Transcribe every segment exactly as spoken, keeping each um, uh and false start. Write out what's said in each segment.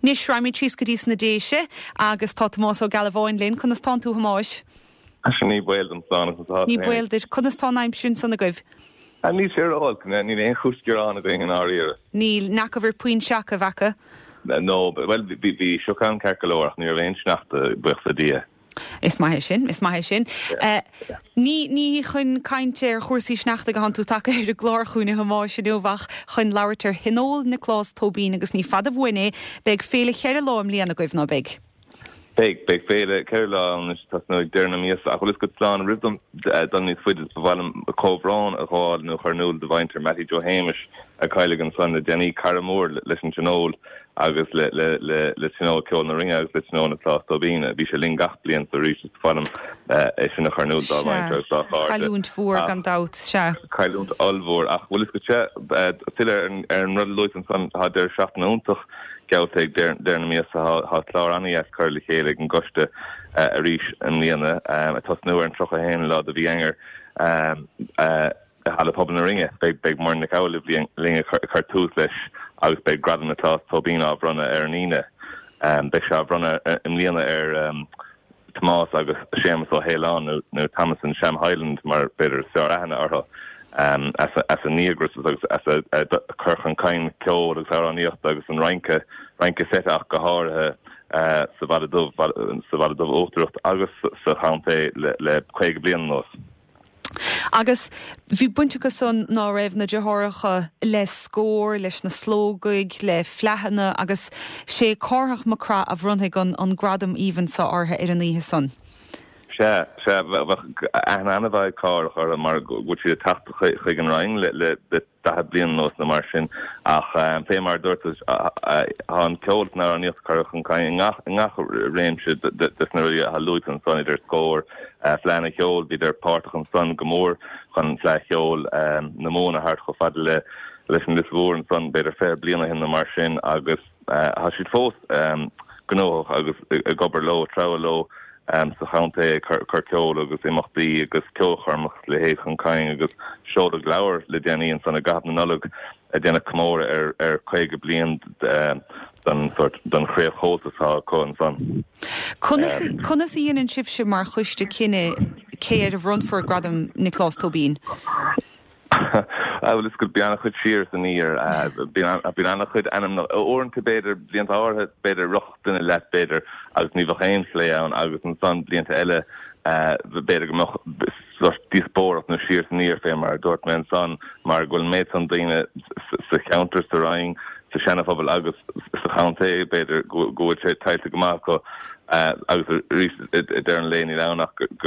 Nis raimid tríos go dtí na déise agus tá más ó galbháin linn chun tá tú hamáis. Ní bhil an slán Ní bhildir chun tá aimim sin sanna goibh. A ní sé áilna ní éon chúsceán a d an áíire. Níl nach bhar puin seach a bhacha? No, well bhí seán ceircolóach ní a bhéon sneachta buchsa dia. Is mai sin, is mai sin. Ní ní chun caiintear chósaí sneachta go han tú take ar a glár chuúna hamáis sin nóhach chun leirtar hinól na clás tóbín agus ní fad a bhhuine beag féle cheir láim líana goibh ná beag. Big, big féle ceir lá is tas nó dearna míos a chulis go slán rhythm don ní fuidir bhhailm a cóhrán a gháil nó chuirnúil de bhainter Matty Joe Hamish a caiilegan san na Jenny Caramór leis an tinól agus le le le le tinól ceol na ringe agus le tinól na clás tóbín bhí sé lin gach blian sa ríis fáilm é sin na chuirnúil dá bhainter sa fáil. Cailúnt fuór gan dat se. Cailúnt almhór ach bhfuil go te tiile ar an rud luit an san há deir seach na úntach Gaeltaigh déirna míos há chlár anaías chuir le chéile an goiste a ríis an líana a tas nuair an trocha héin lá a bhí enger hall pobl na ringe beag beag mar na caile bhí linge cartús leis agus beag gradan atá tóbín á brunna ar an ine beag se brunna im líana ar Tomás agus séamas ó héán nó Thomas an Sham Highland mar beidir sear ahanana ortha Um, as a as a neagras agus as a curchan kain ceol agus ar aníocht agus an ranke ranke setach go háthe uh, sa bhd dubh sa bhd dubh óchtrucht agus sa champé le le chuig blian nos. Agus bhí buinte go son ná raibh na dethracha le scór leis na slógaig le flehanna agus sé cóthach macra a bhruntaigh an an gradam even sa ortha ar an ihe son. Se se an anbhaid cá chu mar go si tata chuig an raing le le da blian nos na mar sin ach fé mar dúirtas an ceol ná an níos carchan caiin ngach réimse na ruí a luúit an son idir scór fleanna cheol bhí idir páirteach an son gomór chun fle cheol na móna hart go fada le leis an lismhór an son beidir fé blianana hin na mar sin agus ha siad fós gnóch agus a gobar lo trá lo Um, sa chaunta carceol agus imachtaí agus ceolcharmach le héh an caiin agus seola leabhar le déanaí an sanna gap na nullag a déana commóra ar ar chuige blian don don chréomh chótasá có an san. Conas í dhéanann sibse mar chuiste cinenne céad a bhrunfór gradam na clás tóbín? Well, is good beanna chud siar san ír beanna chud anam orintanta beidir blianta áthe beidir rochtainna le beidir agus ní bhchéim lé ann agus an san blianta eile beidir go díspóach na siar san ír fé mar dúirt me an san mar ghfuil méid san daine sa counter sa raing sa seanna phobal agus sa chaunta beidir gohfuil sé tailte goach go agus rís idir an léanaí lánach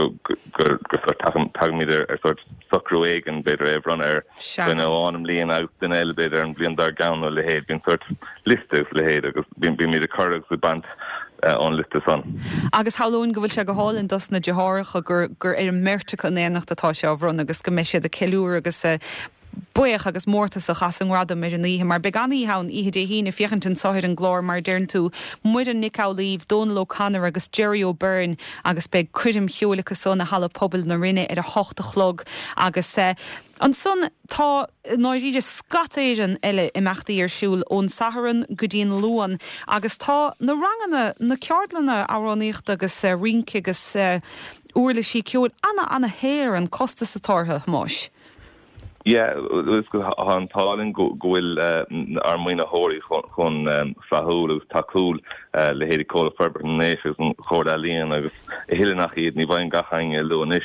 gur tagamíidir ar sort socrú éigen beidir é bhrun ar duine bháinm líon agus duine eile beidir an bblion dar gan le héad bhíon sort listah le héad agus bhíon míidir choragus sa bant an liste san. Agus hálóin go bhfuil se go hálinn dos na dethracha gur gur ar an mérteach an éanacht atá se á bhrun agus go me sé de ceúr agus buach agus mórtas a chas an radam mar an ihe mar beganí hán ihe dé hína fiochantin soir an glór mar dern tú muid an Nick O'Leave, Donal O'Connor agus Jerry O'Byrne agus be cuidim hiúlacha son na hala pobl na rinne ar a hochta chlog agus uh, an son tá náiríide scatéiran eile imachtaí ar siúil ón Saharan go dtíon luan agus tá na rangana na ceardlanna áráníocht agus uh, rinke agus uh, uirla sí ceúil anna anna héir an costa sa tartha máis. Yeah, it's good on Talin go will Armina Hori chun Flahul agus Takul le héidir cóla ferber néisius an chóda líon agus i hiile nach iad ní bhain gachain luanis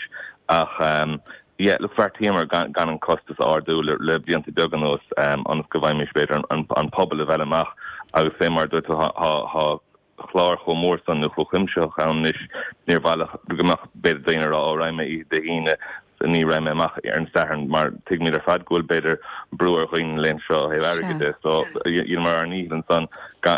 ach yeah, le fartíar gan an costas ardú le le blianta beganos an go bhaim mis beidir an an pobl a bheile amach agus fé mar dúirt ha chlár cho mór san nó cho chuimseach an níos níor bhaile goach beidir daine rá á raime i de híine ní raim amach ar an saharn mar tuig mí ar fad gúil beidir breúar chuoin len seo heh airgeide so dhéana mar ar níl an san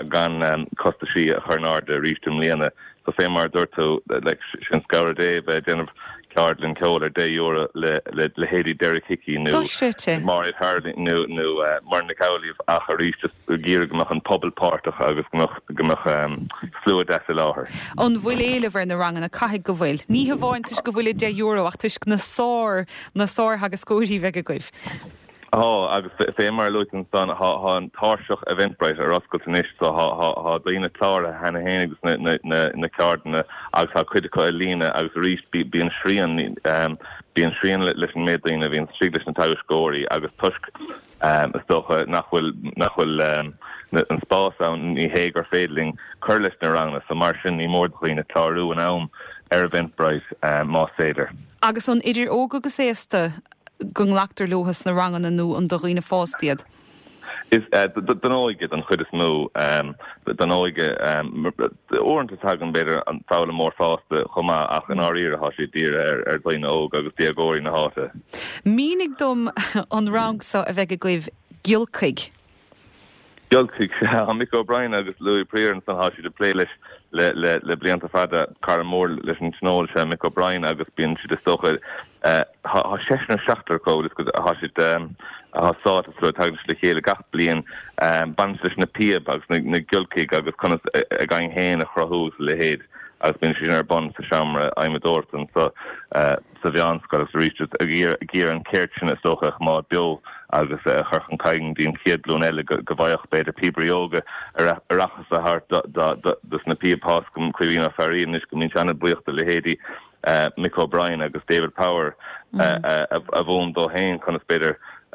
gan costa sí a chunáir de rístum líana so fé mar dúirtú le sin scair déh déanamh ceardlinn ceol ar dé euro le le le héadí Derek Hickey nó mar it harding nó nó mar na caolíh ach a ríis gíir goach an poblpáirteach agus goach fluid de láthair. An bhfuil éile bhar na rangan na caiigh go bhfuil. Ní ha bháin tuis go bhfuil de euro ach tuis na sár na sár agus scóidí bheith a goibh. Oh, agus fé mar luiten san ha an táseach eventbreit a rascoiltanis so ha daine cláre hena hénig na cardna agus ha critical lína agus ríist bí an srían bí an srían leis an médaine hín strí leis an taiscóí agus tusk is docha nachhfuil nachhfuil an spás an ní hégar fédling chur leis na rangna sa mar sin ní mórdlína chlárú an am ar eventbreit má séidir. Agus an idir óga agus éasta gung lachtar luhas na rangan nu an do riine fástiad. Is den óige an chud is mú den óige orintanta tagan beidir an fála mór fásta chumá ach an áíre há sé dír ar ar daine óg agus diagóirí na háta. Mínig dom an rangsa a bheith goibh gilcaig. Gilcaig an Mick O'Brien agus Louis Prior san há si de plé leis le le le blianta fada cara mór leis an snóil se Mick O'Brien agus bíon si de stocha há sena seachtar có is go há si há sáta flu tag le chéile gach blion ban leis na piab agus na gilcaig agus chuna a gain héin a chrathús le héad agus bíon sin ar bon sa seamra aimimedortan so sa bheanscoil agus ríiste a ggéar an céirt sin is stocha má bio agus churchan caigan dín chiadlún eile go bhaoch beidir pibrioga arachas a hart dus na piapás gom chuhína faríon is go mín seanna buochta le héadí Mick O'Brien agus David Power a bhón dó hain chuna beidir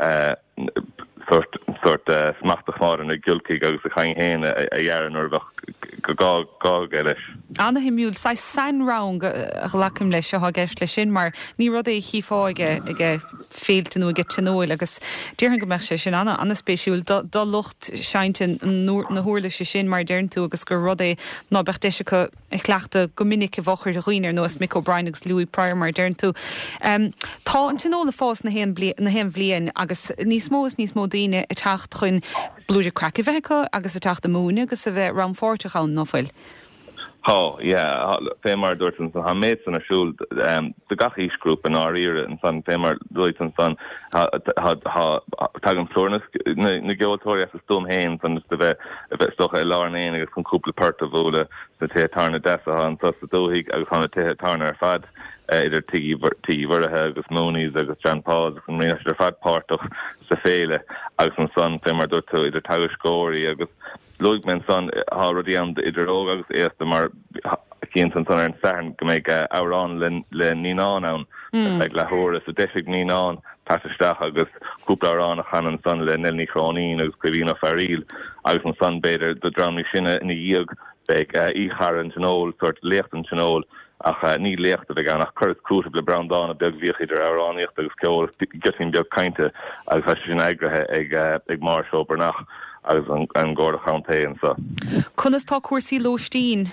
sort sort smachtach mar an a gilcaig agus a chain héin a dhearan or go gá gá eiles. Anna himúil sa san rang a lachim leis se ha gist lei sin mar ní rud é hí fáige ige féiltanú ige tinóil agus dearhan go me sé sin anna anna spéisiúil dá lucht seintin na thuirla sé sin mar dearn tú agus gur rud é ná bech deise go ag chleachta go minic a bhachir a roiinir nó Mick O'Brien agus Louis Prior mar dearn tú. Tá an tinóla fás na hen bblion agus níos mó níos mó daine a techt chun blúide crack bheitcha agus a techt a múna agus a bheith ram fórteáin nófuil. Ha, ja, fémar dúirtan san ha méid san asúl de gachísgrúp an áíre an san fémar dúirtan san tag an flórnas na geotóri a stóm héin san de bheith a bheith stocha i lárnéin agus chun cúpla perta bhóla na tétarna desa an tos a dóhiigh agus chuna tétarna ar fad idir tigi bhuirithe agus mónís agus John Paul agus an réine ar fad páirtoch sa féile agus an san fémar dúirtú idir tagascóirí agus Loig men son ha rudi am de ideolog agus éasta mar cían san san ar an sahan go méid árán le níán ann ag le hóras a deisiigh níán pataisteach agus cúpla árán a chanan san le nelní chránín agus cuihína faríl agus an san beidir do dramní sinne ina díag beag íchar an tinól sort lecht an tinól ach ní lecht a gan nach chus cúta le brandán a beag bhíochidir áráníocht agus ceol getin beag kainte agus has sin aigrethe ag ag mar sober nach agus an gáda chaantéin sa. Cunas tá cuasaí lóistín?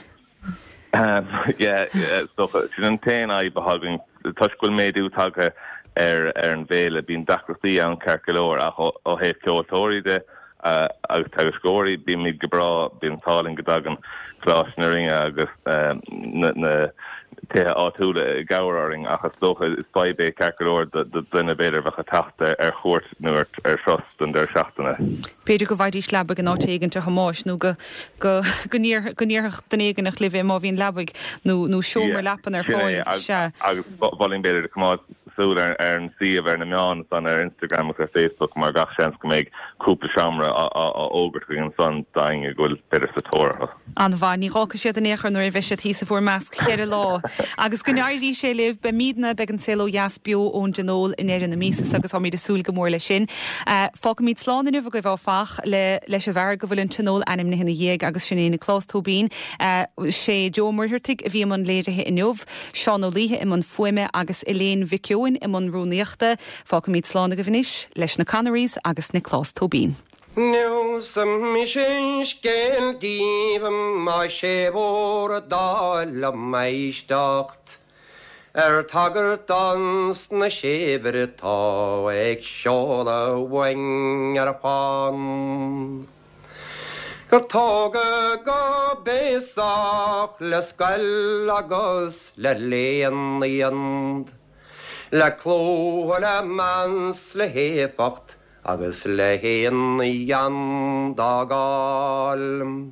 Ja, sin an téin a behagan tuiscuil méadú tagtha ar ar an bhéle bín dacrotaí an ceirceóir ach ó héh ceoltóirí de agus tagascóirí bí míid go brá bín táling go dagan chlás na ringe agus na tithe áúla gawaring achas dócha is baibé ceirceóir do duine beidir bhecha tata ar chóirt nuair ar trost an der seachtainna. Beidir go bhaidí slabig an átéigen tar hamáis nó go goníorach den éigen nach libh má bhíon labig nó seomar lapan ar fáil se. Agus bhálín beidir go súl ar an siomh ar na meán san ar Instagram agus ar Facebook mar gach seans go méid cúpla seamra á ógurt an san dainge ghfuil beidir sa tóra. An bhain ní rácha siad an éair nuair a bheith hí sa fuór measc chéir lá. Agus go airí sé libh be mídna be an celo jaasbio ón denól in éan na mísa agus ha míad asúl go mór le sin. Fá míid sláán in go bh fach le leis a bhar go bhfuil an tinól anim na hinna dhéag agus sin na chlástóbín sé Joemoirthirtig a bhí man léirithe inmh seán ó líthe im an foiime agus Elaine Vicioin im an rúnaíochta fá míid sláánna go bhnis leis na Canaries agus na chlástóbín. Nu som mi sin scéil díbam má sé bhór a dáil a meisteacht ar tagar dans na sébre tá ag seola bhain ar a pán. Gur tága go béasach le scail agus le léan íond le clóha le mans le hépacht agus le héan íon dágáil.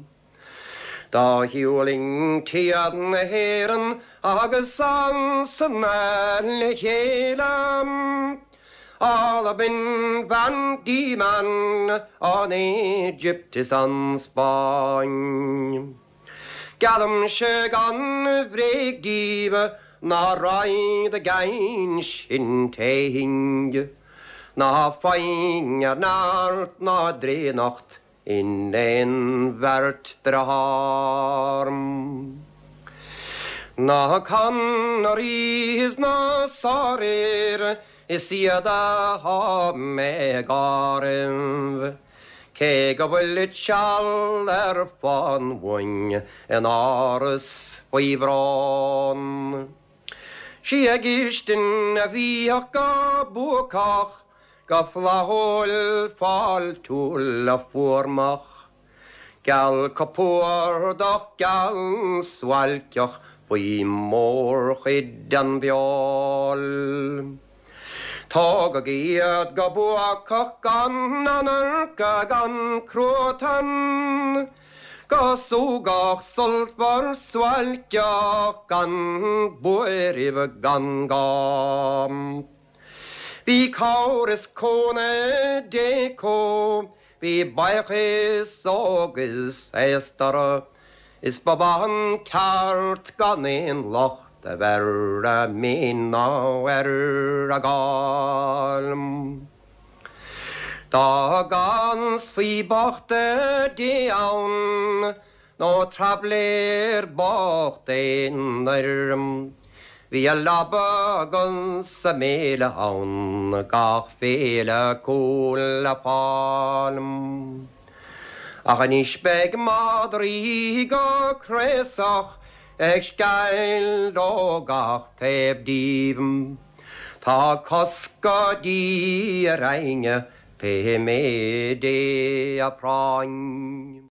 Dá hiúling tiad na héan agus san san le chélam Alla bin van die man on Egypt is on Spain. Gallum se gan vreg diva na rai de gain sin teing. Na fein er nart na dre nacht in en vert draharm. Na kan ris na sarir is siada ha me garim. Ke gabelit shall er fan wing en ares vibron. She agishtin a viaka bukach gaflahol fall tul a formach. Gal kapor doch gal swalkach vi mor skiddan bjall. Tag og giet gabo kakkan anarka gan krotan. Gasugach solt var swalkach gan boeriv gan gam. Vi kaures kone deko, vi baiches ogis estara. Is baban kart gan en loch, det verra minna verra galm. Da gans fi bachte deaun, no trabler bachte innerm. Vi er labba gans a mele haun, gach fele kola palm. Ach an isbeg madrig a kresach, eg skeil dogach teb divm. Ta koska di reinge, pe me de a prain.